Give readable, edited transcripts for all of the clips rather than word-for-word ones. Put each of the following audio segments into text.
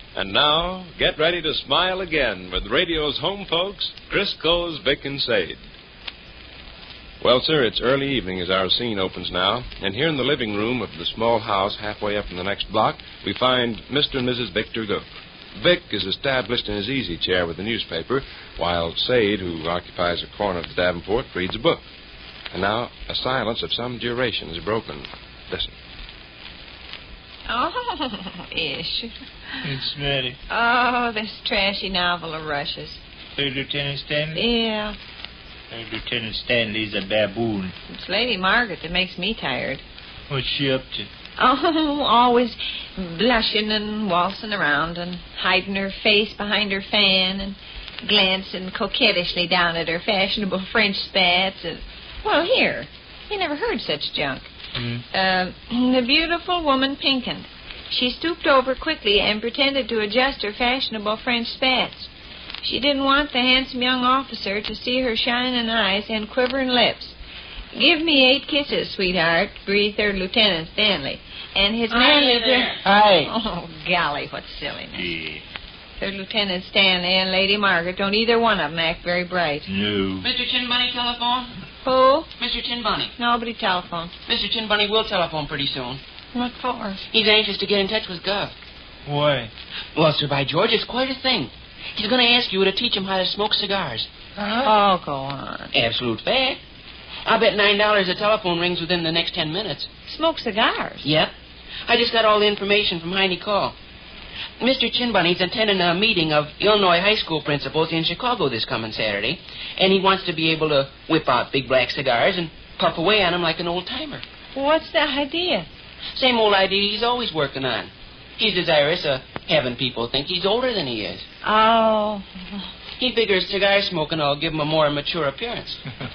And now, get ready to smile again with radio's home folks, Crisco's Vic and Sade. Well, sir, it's early evening as our scene opens now, and here in the living room of the small house halfway up in the next block, we find Mr. and Mrs. Victor Gook. Vic is established in his easy chair with a newspaper, while Sade, who occupies a corner of the Davenport, reads a book. And now, a silence of some duration is broken. Listen. Oh, ish. It's ready. Oh, this trashy novel of Rush's. Third Lieutenant Stanley? Yeah. Third Lieutenant Stanley's a baboon. It's Lady Margaret that makes me tired. What's she up to? Oh, always blushing and waltzing around and hiding her face behind her fan and glancing coquettishly down at her fashionable French spats. And, well, here, you never heard such junk. The beautiful woman pinkened. She stooped over quickly and pretended to adjust her fashionable French spats. She didn't want the handsome young officer to see her shining eyes and quivering lips. "Give me 8 kisses, sweetheart," breathed Third Lieutenant Stanley. And his manly... Hi. Oh, golly, what silliness. Yeah. Third Lieutenant Stanley and Lady Margaret don't either one of them act very bright. No. Mr. Chin Bunny telephone? Who? Mr. Chin Bunny. Nobody telephoned. Mr. Chin Bunny will telephone pretty soon. What for? He's anxious to get in touch with Gov. Why? Well, sir, by George, it's quite a thing. He's going to ask you to teach him how to smoke cigars. Oh, go on. Absolute fact. I'll bet $9 the telephone rings within the next 10 minutes. Smoke cigars? Yep. I just got all the information from Heine Call. Mr. Chin Bunny's attending a meeting of Illinois high school principals in Chicago this coming Saturday, and he wants to be able to whip out big black cigars and puff away on them like an old-timer. What's the idea? Same old idea he's always working on. He's desirous of having people think he's older than he is. Oh. He figures cigar smoking will give him a more mature appearance.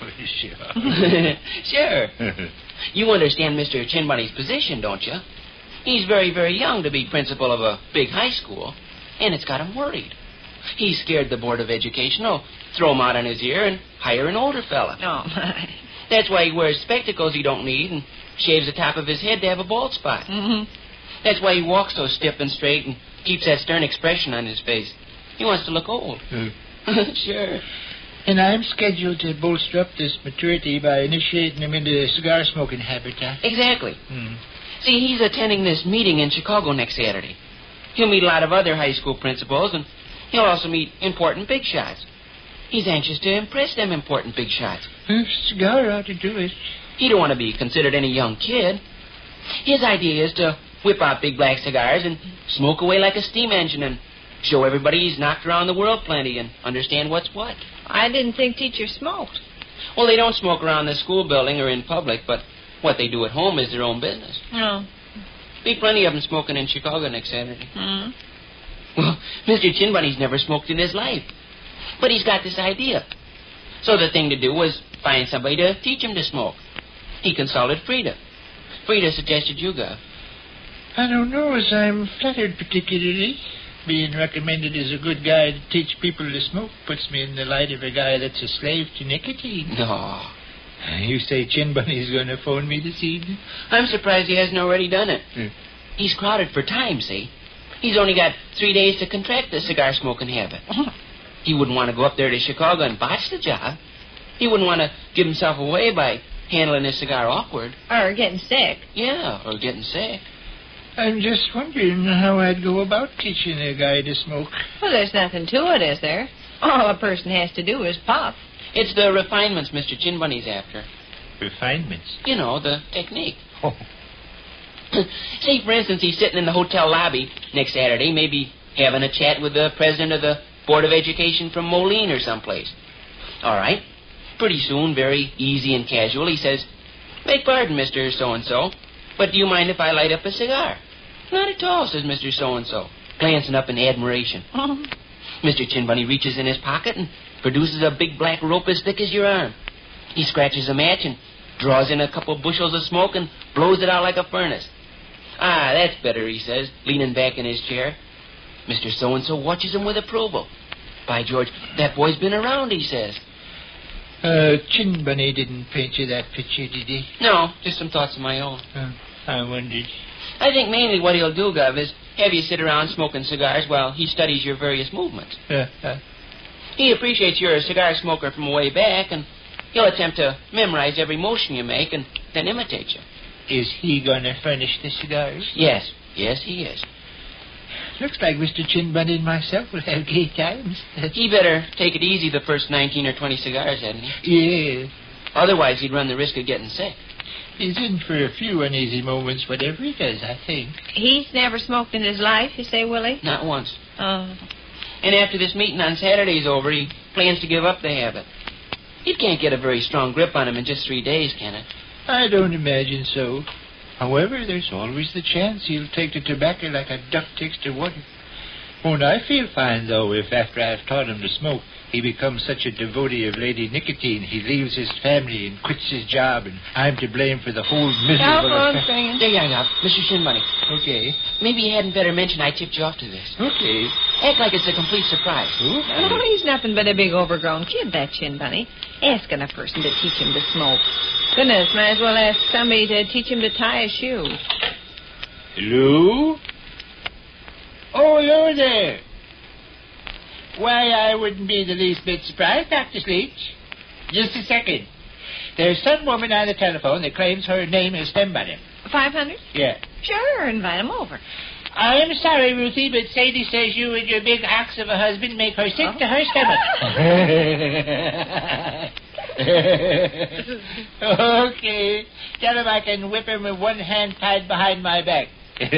Sure. Sure. You understand Mr. Chin Bunny's position, don't you? He's very, very young to be principal of a big high school, and it's got him worried. He's scared the Board of Education will throw him out on his ear and hire an older fella. Oh, my. That's why he wears spectacles he don't need and shaves the top of his head to have a bald spot. Mm-hmm. That's why he walks so stiff and straight and keeps that stern expression on his face. He wants to look old. Sure. And I'm scheduled to bolster up this maturity by initiating him into the cigar smoking habit, huh? Exactly. See, he's attending this meeting in Chicago next Saturday. He'll meet a lot of other high school principals, and he'll also meet important big shots. He's anxious to impress them important big shots. Cigar ought to do it. He don't want to be considered any young kid. His idea is to whip out big black cigars and smoke away like a steam engine and show everybody he's knocked around the world plenty and understand what's what. I didn't think teachers smoked. Well, they don't smoke around the school building or in public, but what they do at home is their own business. No. Be plenty of them smoking in Chicago next Saturday. Hmm? Well, Mr. Chin Bunny's never smoked in his life. But he's got this idea. So the thing to do was find somebody to teach him to smoke. He consulted Frida. Frida suggested you go. I don't know as I'm flattered particularly. Being recommended as a good guy to teach people to smoke puts me in the light of a guy that's a slave to nicotine. No. You say Chin Bunny's going to phone me this evening? I'm surprised he hasn't already done it. He's crowded for time, see? He's only got 3 days to contract the cigar-smoking habit. He wouldn't want to go up there to Chicago and botch the job. He wouldn't want to give himself away by handling his cigar awkward. Or getting sick. Yeah, or getting sick. I'm just wondering how I'd go about teaching a guy to smoke. Well, there's nothing to it, is there? All a person has to do is puff. It's the refinements Mr. Chin Bunny's after. Refinements? You know, the technique. Oh. Say, for instance, he's sitting in the hotel lobby next Saturday, maybe having a chat with the president of the Board of Education from Moline or someplace. All right. Pretty soon, very easy and casual, he says, "Beg pardon, Mr. So-and-so, but do you mind if I light up a cigar?" "Not at all," says Mr. So-and-so, glancing up in admiration. Mr. Chin Bunny reaches in his pocket and produces a big black rope as thick as your arm. He scratches a match and draws in a couple bushels of smoke and blows it out like a furnace. "Ah, that's better," he says, leaning back in his chair. Mr. So-and-so watches him with approval. "By George, that boy's been around," he says. Chin Bunny didn't paint you that picture, did he? No, just some thoughts of my own. I wondered. I think mainly what he'll do, Gov, is have you sit around smoking cigars while he studies your various movements. He appreciates you're a cigar smoker from way back, and he'll attempt to memorize every motion you make and then imitate you. Is he going to furnish the cigars? Yes, he is. Looks like Mr. Chin Bunny and myself will have gay times. He better take it easy the first 19 or 20 cigars, hadn't he? Yeah. Otherwise, he'd run the risk of getting sick. He's in for a few uneasy moments, whatever he does, I think. He's never smoked in his life, you say, Willie? Not once. Oh. And after this meeting on Saturday's over, he plans to give up the habit. You can't get a very strong grip on him in just 3 days, can it? I don't imagine so. However, there's always the chance he'll take to tobacco like a duck takes to water. Won't I feel fine, though, if after I've taught him to smoke, he becomes such a devotee of Lady Nicotine, he leaves his family and quits his job, and I'm to blame for the whole miserable affair. There you are now, Mr. Chin Bunny. Okay. Maybe you hadn't better mention I tipped you off to this. Okay. Act like it's a complete surprise. Oh, he's nothing but a big overgrown kid, that Chin Bunny. Asking a person to teach him to smoke. Goodness, might as well ask somebody to teach him to tie a shoe. Hello? Oh, hello there. Why, I wouldn't be the least bit surprised, Dr. Sleech. Just a second. There's some woman on the telephone that claims her name is Stembunny. 500? Yeah. Sure, invite him over. I am sorry, Ruthie, but Sadie says you and your big ox of a husband make her sick to her stomach. Okay. Tell him I can whip him with one hand tied behind my back.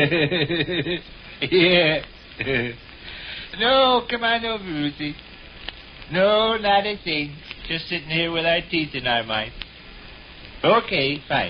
Yeah. No, come on over, Ruthie. No, not a thing. Just sitting here with our teeth in our mouth. Okay, fine.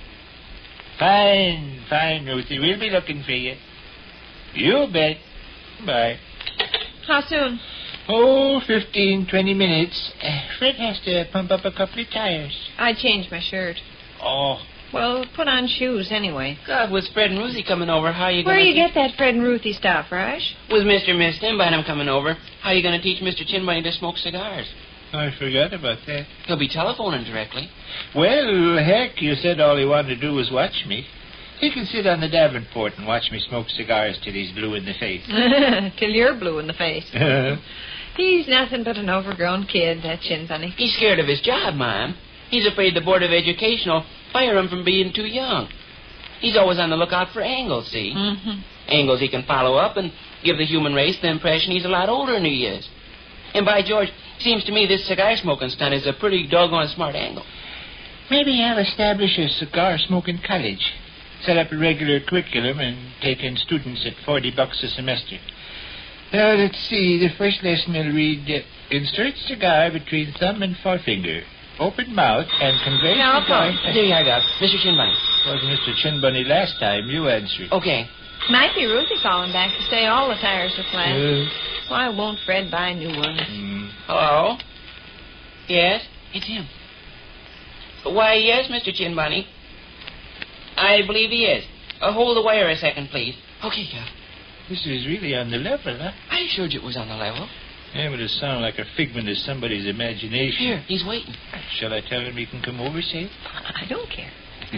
Fine, Ruthie. We'll be looking for you. You bet. Bye. How soon? Oh, 15, 20 minutes. Fred has to pump up a couple of tires. I changed my shirt. Oh. Well, put on shoes anyway. God, with Fred and Ruthie coming over, how are you going Where to... you get that Fred and Ruthie stuff, Rush? With Mr. and Miss Stembunny coming over, how are you going to teach Mr. Chin Bunny to smoke cigars? I forgot about that. He'll be telephoning directly. Well, heck, you said all he wanted to do was watch me. He can sit on the Davenport and watch me smoke cigars till he's blue in the face. Till you're blue in the face. He's nothing but an overgrown kid, that Chin Bunny. He's scared of his job, Mom. He's afraid the Board of Education will fire him from being too young. He's always on the lookout for angles, see? Mm-hmm. Angles he can follow up and give the human race the impression he's a lot older than he is. And by George, seems to me this cigar smoking stunt is a pretty doggone smart angle. Maybe I'll establish a cigar smoking college. Set up a regular curriculum and take in students at $40 a semester. Now, let's see. The first lesson will read, insert cigar between thumb and forefinger. Open mouth and convey cigar... There you are, Mr. Chin Bunny. Was Mr. Chin Bunny last time. You answered. Okay. Might be Ruthie calling back to say all the tires are flat. Why won't Fred buy new ones? Hello? Yes? It's him. Why, yes, Mr. Chin Bunny. I believe he is. Hold the wire a second, please. Okay, Gov. This is really on the level, huh? I assured you it was on the level. Yeah, but it sounds like a figment of somebody's imagination. Here, he's waiting. Shall I tell him he can come over, say? I don't care.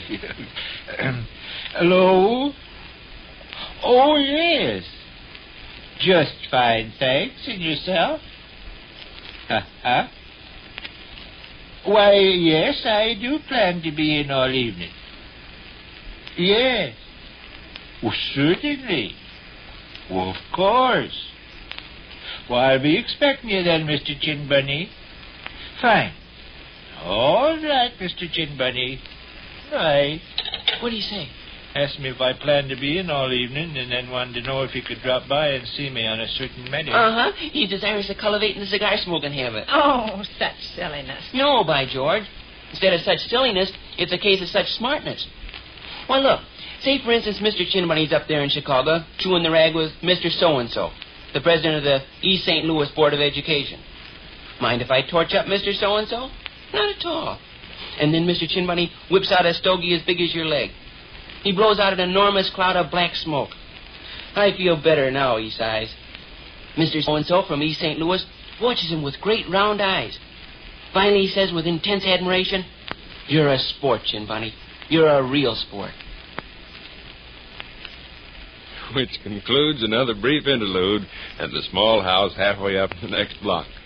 Hello? Oh, yes. Just fine, thanks. And yourself? Huh? Why, yes, I do plan to be in all evening. Yes. Well, certainly. Well, of course. Well, I'll be expecting you then, Mr. Chin Bunny. Fine. All right, Mr. Chin Bunny. Right. What do you say? Asked me if I planned to be in all evening, and then wanted to know if he could drop by and see me on a certain matter. Uh-huh. He's desirous of cultivating the cigar smoking habit. Oh, such silliness. No, by George. Instead of such silliness, it's a case of such smartness. Why, look. Say, for instance, Mr. Chin Bunny's up there in Chicago, chewing the rag with Mr. So-and-so, the president of the East St. Louis Board of Education. Mind if I torch up Mr. So-and-so? Not at all. And then Mr. Chin Bunny whips out a stogie as big as your leg. He blows out an enormous cloud of black smoke. I feel better now, he sighs. Mr. So-and-so from East St. Louis watches him with great round eyes. Finally, he says with intense admiration, "You're a sport, Chin Bunny. You're a real sport." which concludes another brief interlude at the small house halfway up the next block.